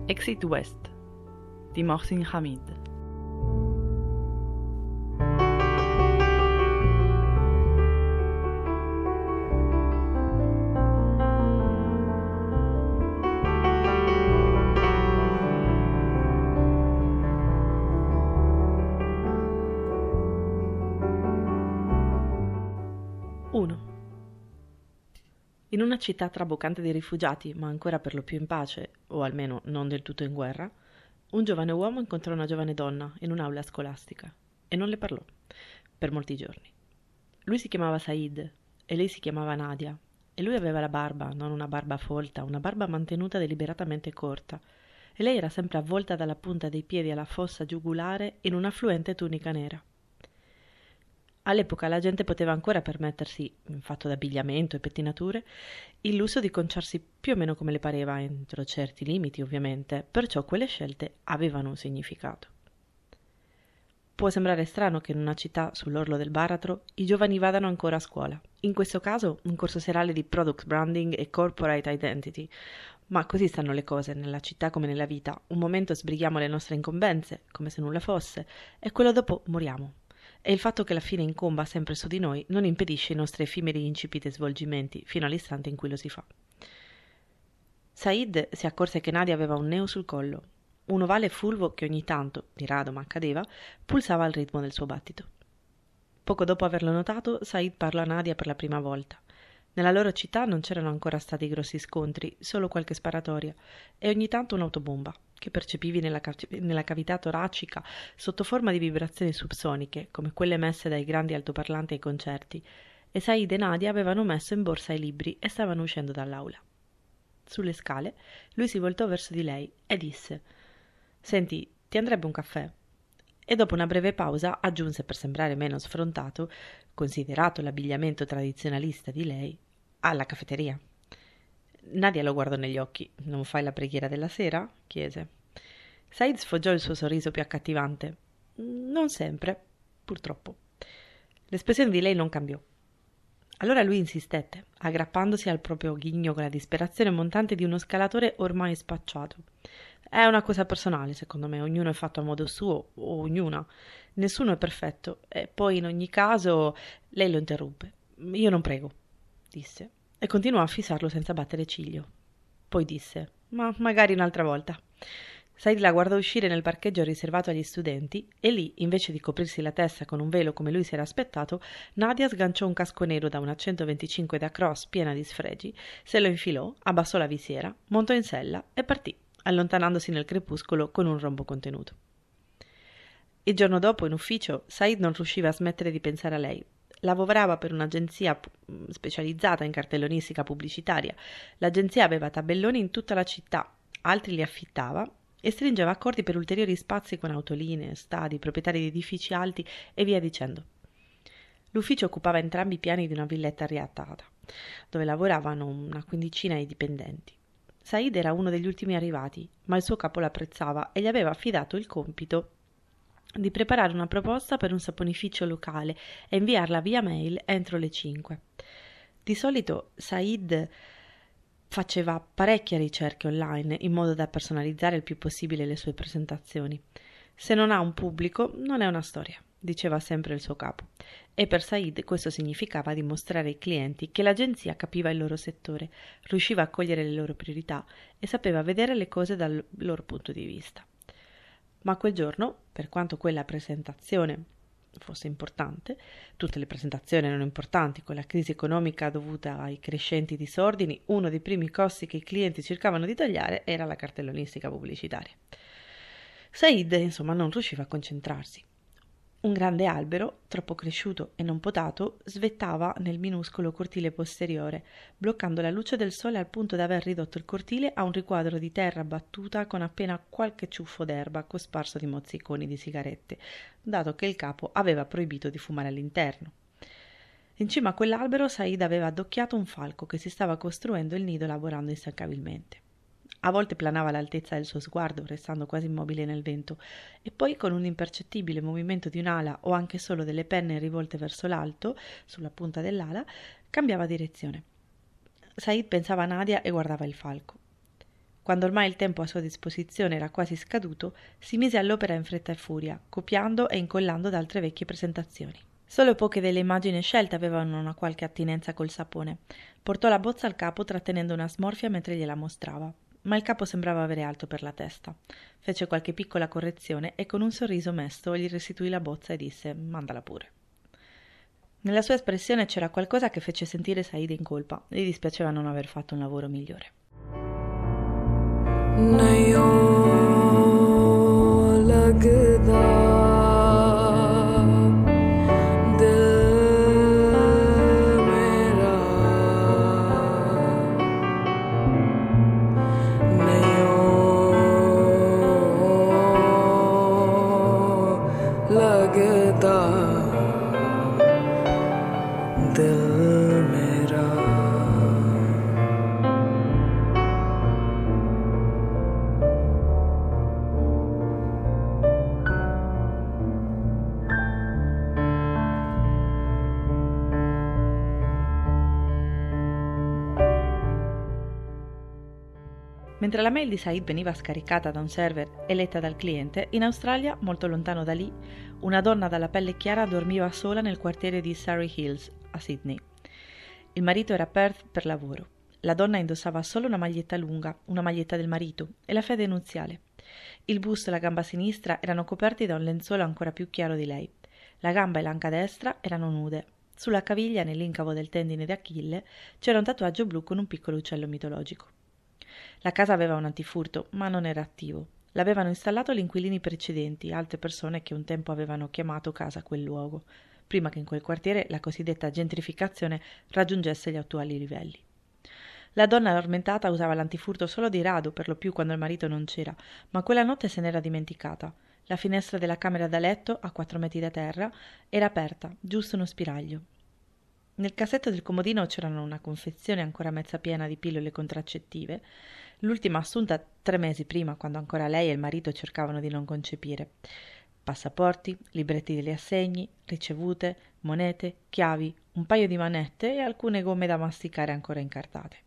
Exit West di Mohsin Hamid. In una città traboccante di rifugiati, ma ancora per lo più in pace, o almeno non del tutto in guerra, un giovane uomo incontrò una giovane donna in un'aula scolastica e non le parlò per molti giorni. Lui si chiamava Said e lei si chiamava Nadia e lui aveva la barba, non una barba folta, una barba mantenuta deliberatamente corta e lei era sempre avvolta dalla punta dei piedi alla fossa giugulare in una fluente tunica nera. All'epoca la gente poteva ancora permettersi, in fatto d'abbigliamento e pettinature, il lusso di conciarsi più o meno come le pareva, entro certi limiti ovviamente, perciò quelle scelte avevano un significato. Può sembrare strano che in una città sull'orlo del baratro i giovani vadano ancora a scuola, in questo caso un corso serale di product branding e corporate identity, ma così stanno le cose, nella città come nella vita. Un momento sbrighiamo le nostre incombenze, come se nulla fosse, e quello dopo moriamo. E il fatto che la fine incomba sempre su di noi non impedisce i nostri effimeri incipiti svolgimenti fino all'istante in cui lo si fa. Said si accorse che Nadia aveva un neo sul collo, un ovale fulvo che ogni tanto, di rado ma accadeva, pulsava al ritmo del suo battito. Poco dopo averlo notato, Said parlò a Nadia per la prima volta. Nella loro città non c'erano ancora stati grossi scontri, solo qualche sparatoria, e ogni tanto un'autobomba, che percepivi nella cavità toracica sotto forma di vibrazioni subsoniche, come quelle emesse dai grandi altoparlanti ai concerti, e Said e Nadia avevano messo in borsa i libri e stavano uscendo dall'aula. Sulle scale lui si voltò verso di lei e disse: «Senti, ti andrebbe un caffè?» E dopo una breve pausa aggiunse, per sembrare meno sfrontato, considerato l'abbigliamento tradizionalista di lei: «Alla caffetteria». Nadia lo guardò negli occhi. «Non fai la preghiera della sera?» chiese. Said sfoggiò il suo sorriso più accattivante. «Non sempre, purtroppo». L'espressione di lei non cambiò. Allora lui insistette, aggrappandosi al proprio ghigno con la disperazione montante di uno scalatore ormai spacciato. «È una cosa personale, secondo me. Ognuno è fatto a modo suo, o ognuna. Nessuno è perfetto. E poi, in ogni caso...» Lei lo interruppe. «Io non prego», disse, e continuò a fissarlo senza battere ciglio. Poi disse: «Ma magari un'altra volta». Said la guardò uscire nel parcheggio riservato agli studenti e lì, invece di coprirsi la testa con un velo come lui si era aspettato, Nadia sganciò un casco nero da una 125 da cross piena di sfregi, se lo infilò, abbassò la visiera, montò in sella e partì, allontanandosi nel crepuscolo con un rombo contenuto. Il giorno dopo, in ufficio, Said non riusciva a smettere di pensare a lei. Lavorava per un'agenzia specializzata in cartellonistica pubblicitaria. L'agenzia aveva tabelloni in tutta la città, altri li affittava e stringeva accordi per ulteriori spazi con autolinee, stadi, proprietari di edifici alti e via dicendo. L'ufficio occupava entrambi i piani di una villetta riattata, dove lavoravano una quindicina di dipendenti. Said era uno degli ultimi arrivati, ma il suo capo l'apprezzava e gli aveva affidato il compito di preparare una proposta per un saponificio locale e inviarla via mail entro le 5. Di solito Said faceva parecchie ricerche online in modo da personalizzare il più possibile le sue presentazioni. «Se non ha un pubblico, non è una storia», diceva sempre il suo capo. E per Said questo significava dimostrare ai clienti che l'agenzia capiva il loro settore, riusciva a cogliere le loro priorità e sapeva vedere le cose dal loro punto di vista. Ma quel giorno, per quanto quella presentazione fosse importante, tutte le presentazioni erano importanti, con la crisi economica dovuta ai crescenti disordini, uno dei primi costi che i clienti cercavano di tagliare era la cartellonistica pubblicitaria. Said, insomma, non riusciva a concentrarsi. Un grande albero, troppo cresciuto e non potato, svettava nel minuscolo cortile posteriore, bloccando la luce del sole al punto da aver ridotto il cortile a un riquadro di terra battuta con appena qualche ciuffo d'erba cosparso di mozziconi di sigarette, dato che il capo aveva proibito di fumare all'interno. In cima a quell'albero Said aveva addocchiato un falco che si stava costruendo il nido lavorando instancabilmente. A volte planava all'altezza del suo sguardo, restando quasi immobile nel vento, e poi con un impercettibile movimento di un'ala o anche solo delle penne rivolte verso l'alto, sulla punta dell'ala, cambiava direzione. Said pensava a Nadia e guardava il falco. Quando ormai il tempo a sua disposizione era quasi scaduto, si mise all'opera in fretta e furia, copiando e incollando da altre vecchie presentazioni. Solo poche delle immagini scelte avevano una qualche attinenza col sapone. Portò la bozza al capo trattenendo una smorfia mentre gliela mostrava, ma il capo sembrava avere alto per la testa. Fece qualche piccola correzione e con un sorriso mesto gli restituì la bozza e disse: «Mandala pure». Nella sua espressione c'era qualcosa che fece sentire Said in colpa. Gli dispiaceva non aver fatto un lavoro migliore. Mentre la mail di Said veniva scaricata da un server e letta dal cliente, in Australia, molto lontano da lì, una donna dalla pelle chiara dormiva sola nel quartiere di Surrey Hills, a Sydney. Il marito era a Perth per lavoro. La donna indossava solo una maglietta lunga, una maglietta del marito, e la fede nuziale. Il busto e la gamba sinistra erano coperti da un lenzuolo ancora più chiaro di lei. La gamba e l'anca destra erano nude. Sulla caviglia, nell'incavo del tendine d'Achille, c'era un tatuaggio blu con un piccolo uccello mitologico. La casa aveva un antifurto, ma non era attivo. L'avevano installato gli inquilini precedenti, altre persone che un tempo avevano chiamato casa quel luogo, prima che in quel quartiere la cosiddetta gentrificazione raggiungesse gli attuali livelli. La donna addormentata usava l'antifurto solo di rado, per lo più quando il marito non c'era, ma quella notte se n'era dimenticata. La finestra della camera da letto, a 4 metri da terra, era aperta, giusto uno spiraglio. Nel cassetto del comodino c'erano una confezione ancora mezza piena di pillole contraccettive, l'ultima assunta 3 mesi prima, quando ancora lei e il marito cercavano di non concepire. Passaporti, libretti degli assegni, ricevute, monete, chiavi, un paio di manette e alcune gomme da masticare ancora incartate.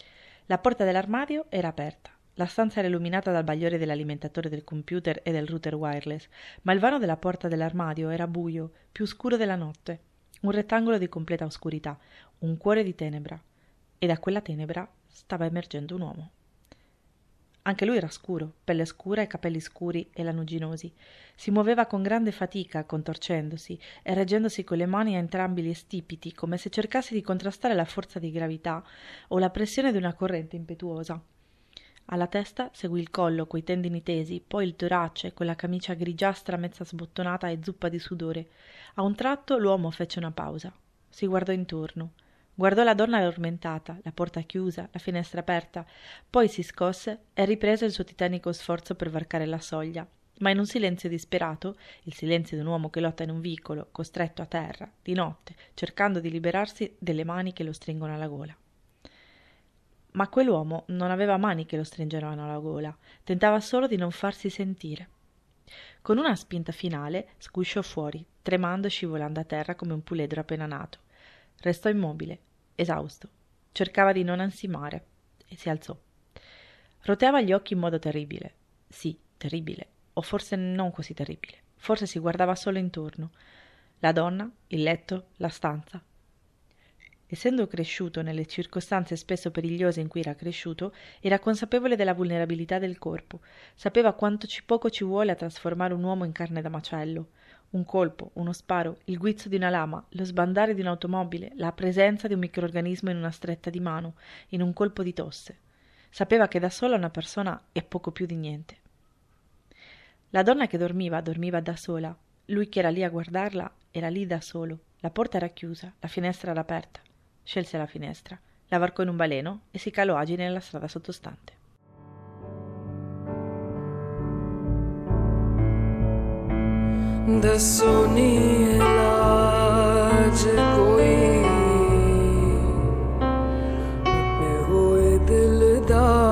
La porta dell'armadio era aperta. La stanza era illuminata dal bagliore dell'alimentatore del computer e del router wireless, ma il vano della porta dell'armadio era buio, più scuro della notte. Un rettangolo di completa oscurità, un cuore di tenebra. E da quella tenebra stava emergendo un uomo. Anche lui era scuro, pelle scura e capelli scuri e lanuginosi. Si muoveva con grande fatica, contorcendosi e reggendosi con le mani a entrambi gli stipiti, come se cercasse di contrastare la forza di gravità o la pressione di una corrente impetuosa. Alla testa seguì il collo coi tendini tesi, poi il torace con la camicia grigiastra mezza sbottonata e zuppa di sudore. A un tratto l'uomo fece una pausa. Si guardò intorno. Guardò la donna addormentata, la porta chiusa, la finestra aperta, poi si scosse e riprese il suo titanico sforzo per varcare la soglia, ma in un silenzio disperato, il silenzio di un uomo che lotta in un vicolo, costretto a terra, di notte, cercando di liberarsi delle mani che lo stringono alla gola. Ma quell'uomo non aveva mani che lo stringevano alla gola, tentava solo di non farsi sentire. Con una spinta finale sgusciò fuori, tremando e scivolando a terra come un puledro appena nato. Restò immobile, esausto. Cercava di non ansimare e si alzò. Roteava gli occhi in modo terribile. Sì, terribile, o forse non così terribile. Forse si guardava solo intorno. La donna, il letto, la stanza. Essendo cresciuto nelle circostanze spesso perigliose in cui era cresciuto, era consapevole della vulnerabilità del corpo, sapeva quanto poco ci vuole a trasformare un uomo in carne da macello. Un colpo, uno sparo, il guizzo di una lama, lo sbandare di un'automobile, la presenza di un microrganismo in una stretta di mano, in un colpo di tosse. Sapeva che da sola una persona è poco più di niente. La donna che dormiva da sola. Lui che era lì a guardarla era lì da solo. La porta era chiusa, la finestra era aperta. Scelse la finestra, la varcò in un baleno e si calò agile nella strada sottostante. Dasso ni ilaaj koi apne hoye dil da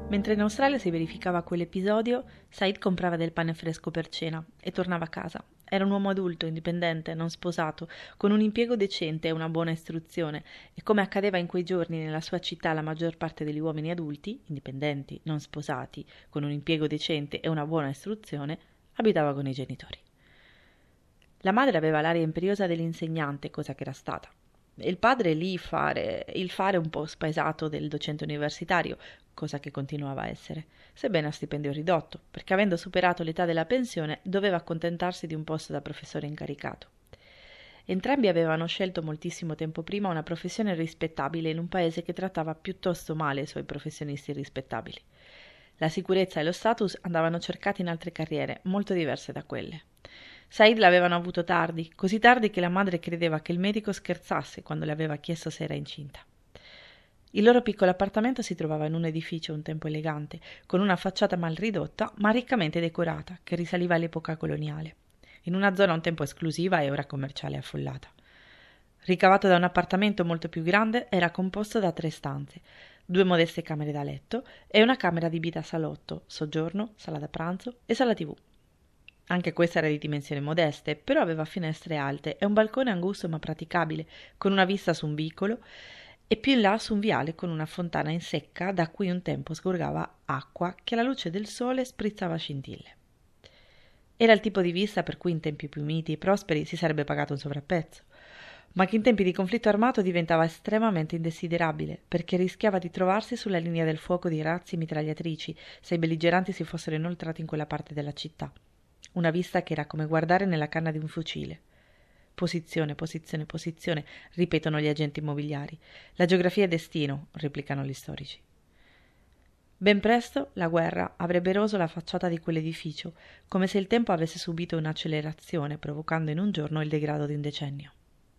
Mentre in Australia si verificava quell'episodio, Said comprava del pane fresco per cena e tornava a casa. Era un uomo adulto, indipendente, non sposato, con un impiego decente e una buona istruzione, e come accadeva in quei giorni nella sua città la maggior parte degli uomini adulti, indipendenti, non sposati, con un impiego decente e una buona istruzione, abitava con i genitori. La madre aveva l'aria imperiosa dell'insegnante, cosa che era stata. Il padre il fare un po' spaesato del docente universitario, cosa che continuava a essere, sebbene a stipendio ridotto, perché avendo superato l'età della pensione doveva accontentarsi di un posto da professore incaricato. Entrambi avevano scelto moltissimo tempo prima una professione rispettabile in un paese che trattava piuttosto male i suoi professionisti rispettabili. La sicurezza e lo status andavano cercati in altre carriere, molto diverse da quelle. Said l'avevano avuto tardi, così tardi che la madre credeva che il medico scherzasse quando le aveva chiesto se era incinta. Il loro piccolo appartamento si trovava in un edificio un tempo elegante, con una facciata mal ridotta ma riccamente decorata, che risaliva all'epoca coloniale, in una zona un tempo esclusiva e ora commerciale affollata. Ricavato da un appartamento molto più grande, era composto da 3 stanze, 2 modeste camere da letto e una camera adibita a salotto, soggiorno, sala da pranzo e sala TV. Anche questa era di dimensioni modeste, però aveva finestre alte e un balcone angusto ma praticabile, con una vista su un vicolo e più in là su un viale con una fontana in secca da cui un tempo sgorgava acqua che alla luce del sole sprizzava scintille. Era il tipo di vista per cui in tempi più miti e prosperi si sarebbe pagato un sovrapprezzo, ma che in tempi di conflitto armato diventava estremamente indesiderabile, perché rischiava di trovarsi sulla linea del fuoco di razzi e mitragliatrici se i belligeranti si fossero inoltrati in quella parte della città. Una vista che era come guardare nella canna di un fucile. Posizione, posizione, posizione, ripetono gli agenti immobiliari. La geografia è destino, replicano gli storici. Ben presto la guerra avrebbe eroso la facciata di quell'edificio, come se il tempo avesse subito un'accelerazione, provocando in un giorno il degrado di un decennio.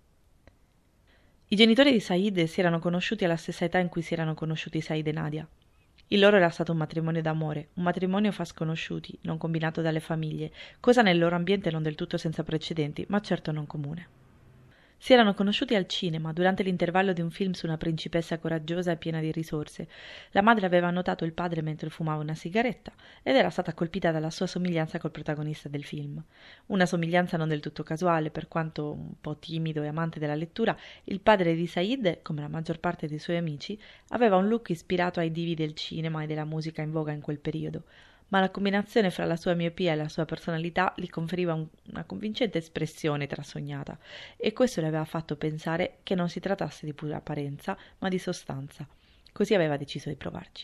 I genitori di Said si erano conosciuti alla stessa età in cui si erano conosciuti Said e Nadia. Il loro era stato un matrimonio d'amore, un matrimonio fra sconosciuti, non combinato dalle famiglie, cosa nel loro ambiente non del tutto senza precedenti, ma certo non comune. Si erano conosciuti al cinema, durante l'intervallo di un film su una principessa coraggiosa e piena di risorse. La madre aveva notato il padre mentre fumava una sigaretta ed era stata colpita dalla sua somiglianza col protagonista del film. Una somiglianza non del tutto casuale, per quanto un po' timido e amante della lettura, il padre di Said, come la maggior parte dei suoi amici, aveva un look ispirato ai divi del cinema e della musica in voga in quel periodo, ma la combinazione fra la sua miopia e la sua personalità gli conferiva una convincente espressione trasognata, e questo le aveva fatto pensare che non si trattasse di pura apparenza, ma di sostanza. Così aveva deciso di provarci.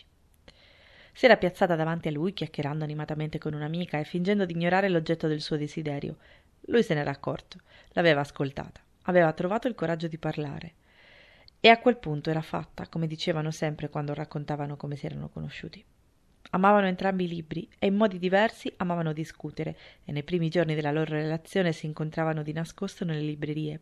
Si era piazzata davanti a lui, chiacchierando animatamente con un'amica e fingendo di ignorare l'oggetto del suo desiderio. Lui se n'era accorto, l'aveva ascoltata, aveva trovato il coraggio di parlare. E a quel punto era fatta, come dicevano sempre quando raccontavano come si erano conosciuti. Amavano entrambi i libri e in modi diversi amavano discutere, e nei primi giorni della loro relazione si incontravano di nascosto nelle librerie.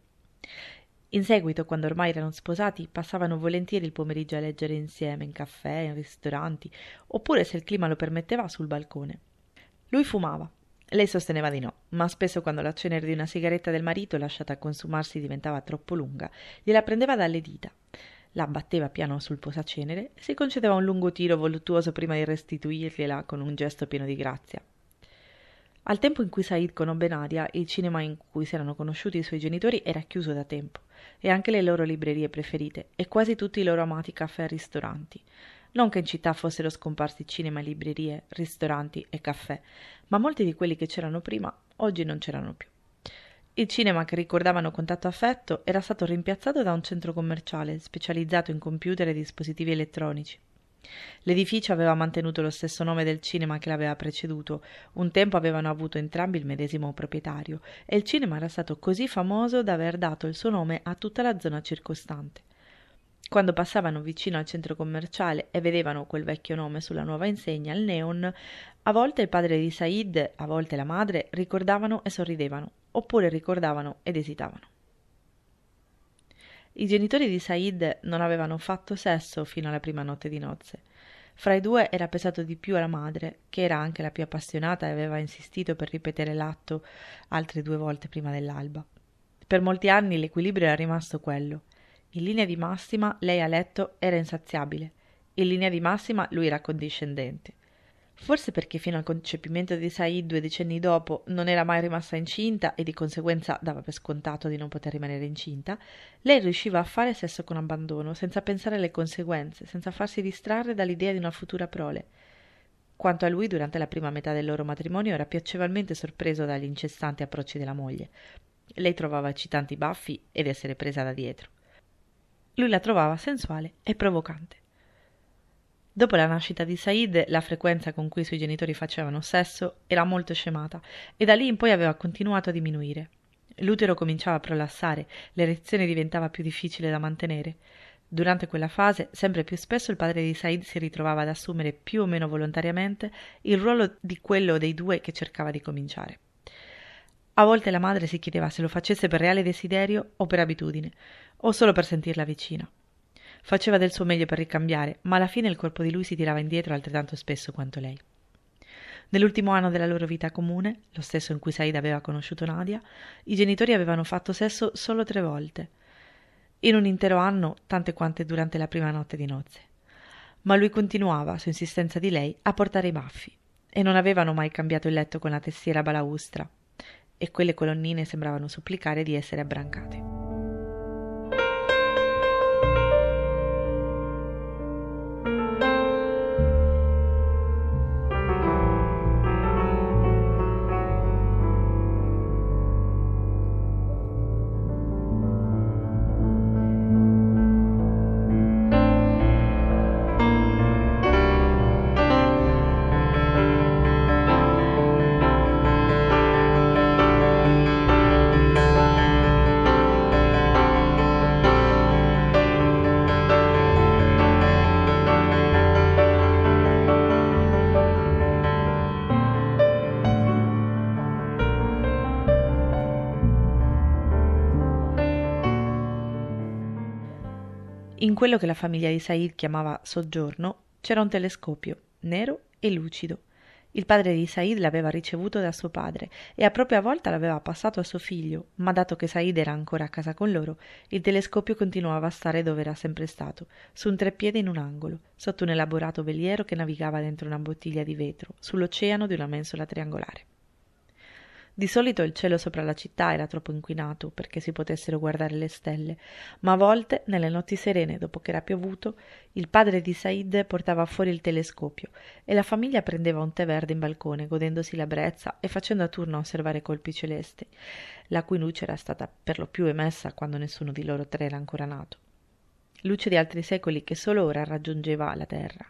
In seguito, quando ormai erano sposati, passavano volentieri il pomeriggio a leggere insieme, in caffè, in ristoranti, oppure, se il clima lo permetteva, sul balcone. Lui fumava. Lei sosteneva di no, ma spesso quando la cenere di una sigaretta del marito, lasciata consumarsi, diventava troppo lunga, gliela prendeva dalle dita. La batteva piano sul posacenere e si concedeva un lungo tiro voluttuoso prima di restituirgliela con un gesto pieno di grazia. Al tempo in cui Said conobbe Nadia, il cinema in cui si erano conosciuti i suoi genitori era chiuso da tempo, e anche le loro librerie preferite, e quasi tutti i loro amati caffè e ristoranti. Non che in città fossero scomparsi cinema, librerie, ristoranti e caffè, ma molti di quelli che c'erano prima oggi non c'erano più. Il cinema, che ricordavano con tanto affetto, era stato rimpiazzato da un centro commerciale specializzato in computer e dispositivi elettronici. L'edificio aveva mantenuto lo stesso nome del cinema che l'aveva preceduto. Un tempo avevano avuto entrambi il medesimo proprietario, e il cinema era stato così famoso da aver dato il suo nome a tutta la zona circostante. Quando passavano vicino al centro commerciale e vedevano quel vecchio nome sulla nuova insegna, il neon, a volte il padre di Said, a volte la madre, ricordavano e sorridevano, oppure ricordavano ed esitavano. I genitori di Said non avevano fatto sesso fino alla prima notte di nozze. Fra i due era pesato di più la madre, che era anche la più appassionata e aveva insistito per ripetere l'atto altre 2 volte prima dell'alba. Per molti anni l'equilibrio era rimasto quello. In linea di massima lei a letto era insaziabile, In linea di massima lui era accondiscendente. Forse perché fino al concepimento di Said 2 decenni dopo non era mai rimasta incinta e di conseguenza dava per scontato di non poter rimanere incinta, lei riusciva a fare sesso con abbandono, senza pensare alle conseguenze, senza farsi distrarre dall'idea di una futura prole. Quanto a lui, durante la prima metà del loro matrimonio era piacevolmente sorpreso dagli incessanti approcci della moglie. Lei trovava eccitanti i baffi ed essere presa da dietro. Lui la trovava sensuale e provocante. Dopo la nascita di Said, la frequenza con cui i suoi genitori facevano sesso era molto scemata e da lì in poi aveva continuato a diminuire. L'utero cominciava a prolassare, l'erezione diventava più difficile da mantenere. Durante quella fase, sempre più spesso il padre di Said si ritrovava ad assumere più o meno volontariamente il ruolo di quello dei due che cercava di cominciare. A volte la madre si chiedeva se lo facesse per reale desiderio o per abitudine, o solo per sentirla vicina. Faceva del suo meglio per ricambiare, ma alla fine il corpo di lui si tirava indietro altrettanto spesso quanto lei. Nell'ultimo anno della loro vita comune, lo stesso in cui Said aveva conosciuto Nadia, i genitori avevano fatto sesso solo 3 volte. In un intero anno, tante quante durante la prima notte di nozze. Ma lui continuava, su insistenza di lei, a portare i baffi, e non avevano mai cambiato il letto con la testiera balaustra, e quelle colonnine sembravano supplicare di essere abbrancate. In quello che la famiglia di Said chiamava soggiorno c'era un telescopio, nero e lucido. Il padre di Said l'aveva ricevuto da suo padre e a propria volta l'aveva passato a suo figlio, ma dato che Said era ancora a casa con loro, il telescopio continuava a stare dove era sempre stato, su un treppiede in un angolo, sotto un elaborato veliero che navigava dentro una bottiglia di vetro, sull'oceano di una mensola triangolare. Di solito il cielo sopra la città era troppo inquinato perché si potessero guardare le stelle, ma a volte, nelle notti serene, dopo che era piovuto, il padre di Said portava fuori il telescopio e la famiglia prendeva un tè verde in balcone, godendosi la brezza e facendo a turno a osservare i colpi celesti, la cui luce era stata per lo più emessa quando nessuno di loro 3 era ancora nato. Luce di altri secoli che solo ora raggiungeva la terra.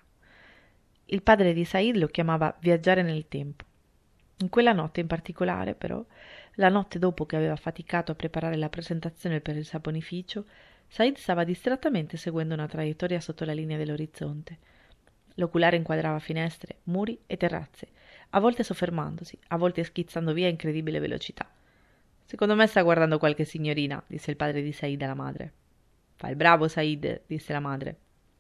Il padre di Said lo chiamava viaggiare nel tempo. In quella notte in particolare, però, la notte dopo che aveva faticato a preparare la presentazione per il saponificio, Said stava distrattamente seguendo una traiettoria sotto la linea dell'orizzonte. L'oculare inquadrava finestre, muri e terrazze, a volte soffermandosi, a volte schizzando via a incredibile velocità. «Secondo me sta guardando qualche signorina», disse il padre di Said alla madre. «Fai il bravo, Said», disse la madre.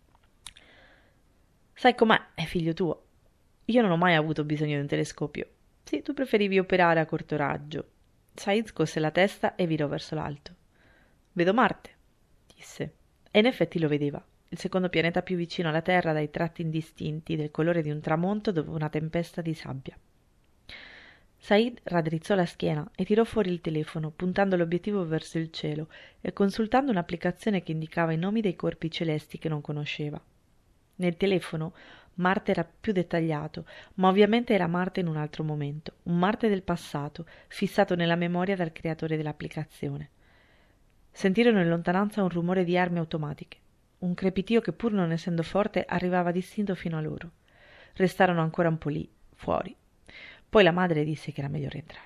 «Sai com'è, è figlio tuo. Io non ho mai avuto bisogno di un telescopio. Sì, tu preferivi operare a corto raggio». Said scosse la testa e virò verso l'alto. «Vedo Marte», disse. E in effetti lo vedeva, il secondo pianeta più vicino alla Terra dai tratti indistinti del colore di un tramonto dopo una tempesta di sabbia. Said raddrizzò la schiena e tirò fuori il telefono, puntando l'obiettivo verso il cielo e consultando un'applicazione che indicava i nomi dei corpi celesti che non conosceva. Nel telefono Marte era più dettagliato, ma ovviamente era Marte in un altro momento, un Marte del passato, fissato nella memoria dal creatore dell'applicazione. Sentirono in lontananza un rumore di armi automatiche, un crepitio che pur non essendo forte arrivava distinto fino a loro. Restarono ancora un po' lì, fuori. Poi la madre disse che era meglio rientrare.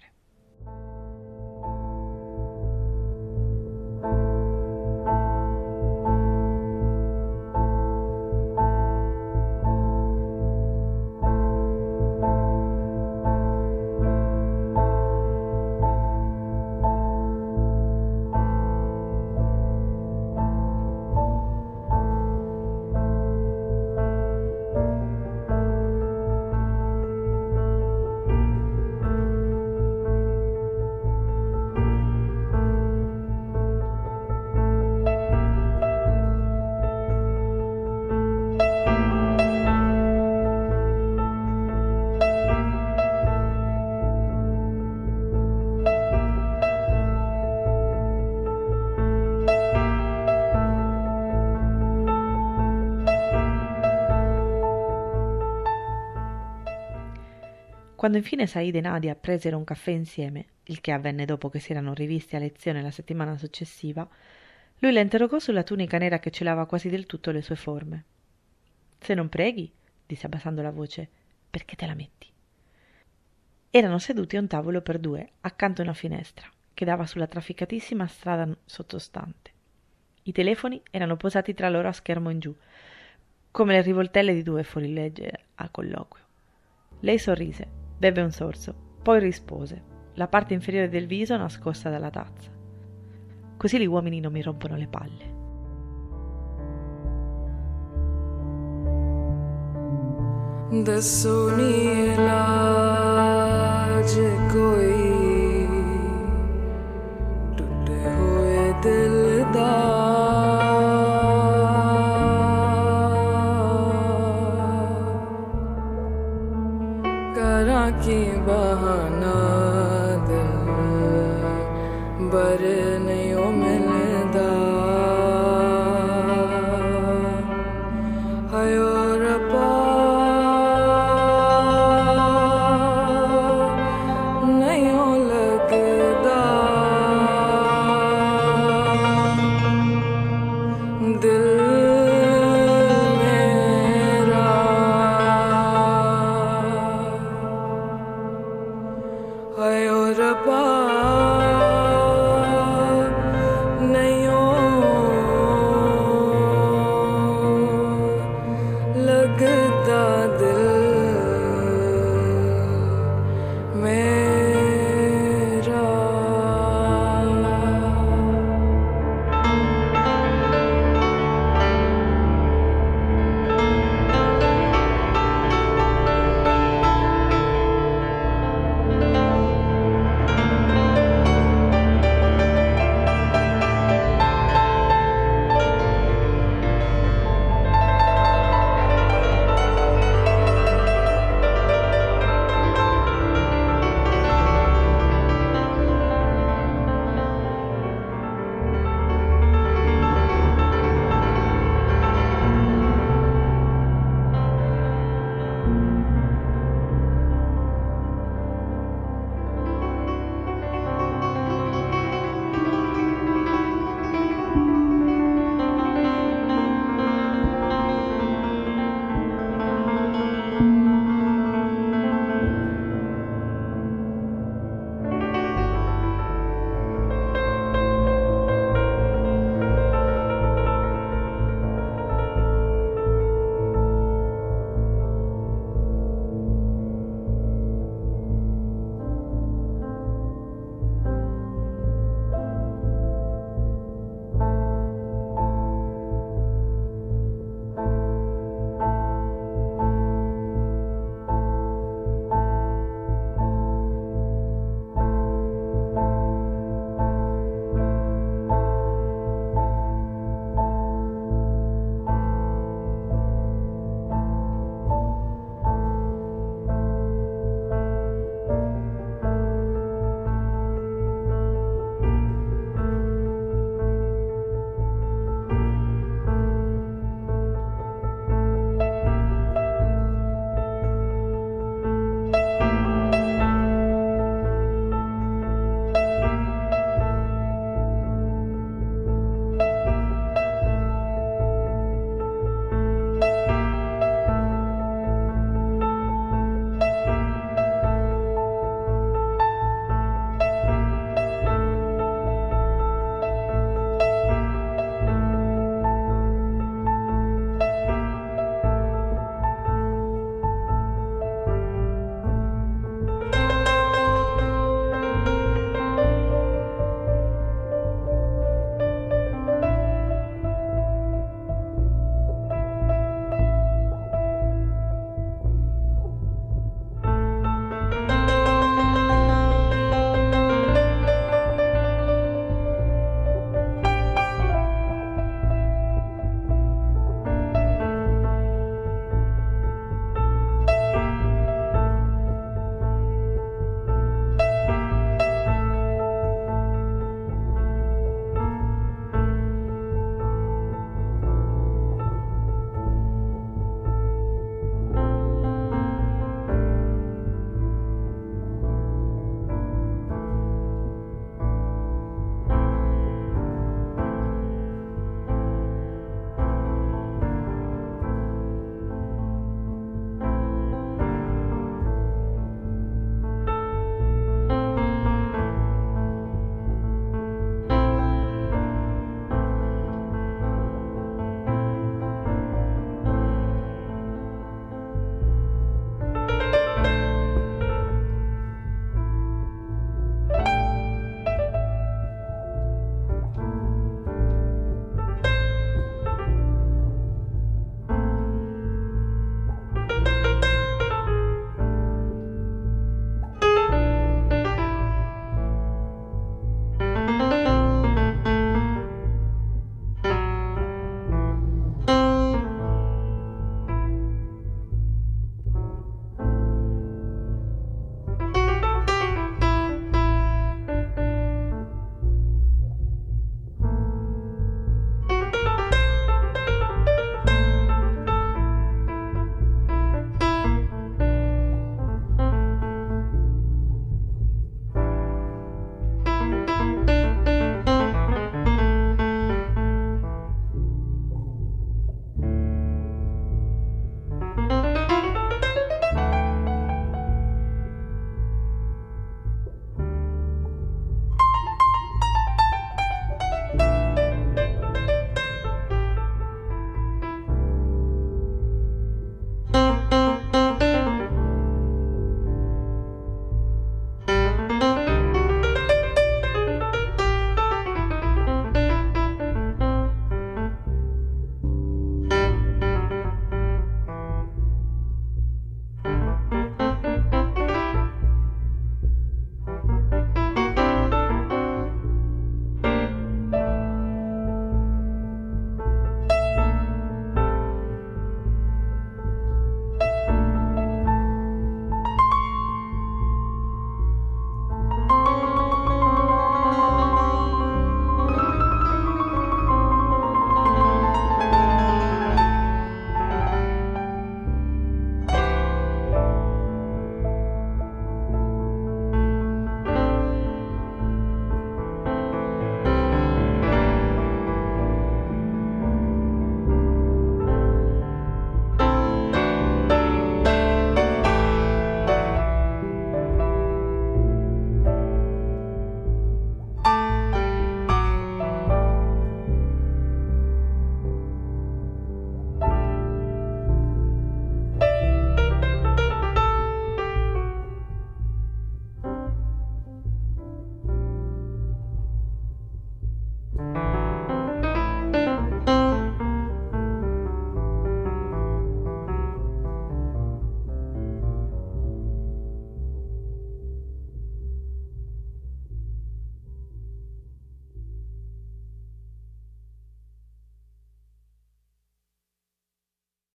Quando infine Said e Nadia presero un caffè insieme, il che avvenne dopo che si erano rivisti a lezione la settimana successiva, lui la interrogò sulla tunica nera che celava quasi del tutto le sue forme. «Se non preghi», disse abbassando la voce, «perché te la metti?» Erano seduti a un tavolo per due, accanto a una finestra, che dava sulla trafficatissima strada sottostante. I telefoni erano posati tra loro a schermo in giù, come le rivoltelle di due fuorilegge a colloquio. Lei sorrise, beve un sorso, poi rispose, la parte inferiore del viso nascosta dalla tazza. «Così gli uomini non mi rompono le palle». दसो नी इलाज कोई टूटे हुए दिल दा करा की बहाना दिल बर नहीं ओ मिलदा हाय रब्बा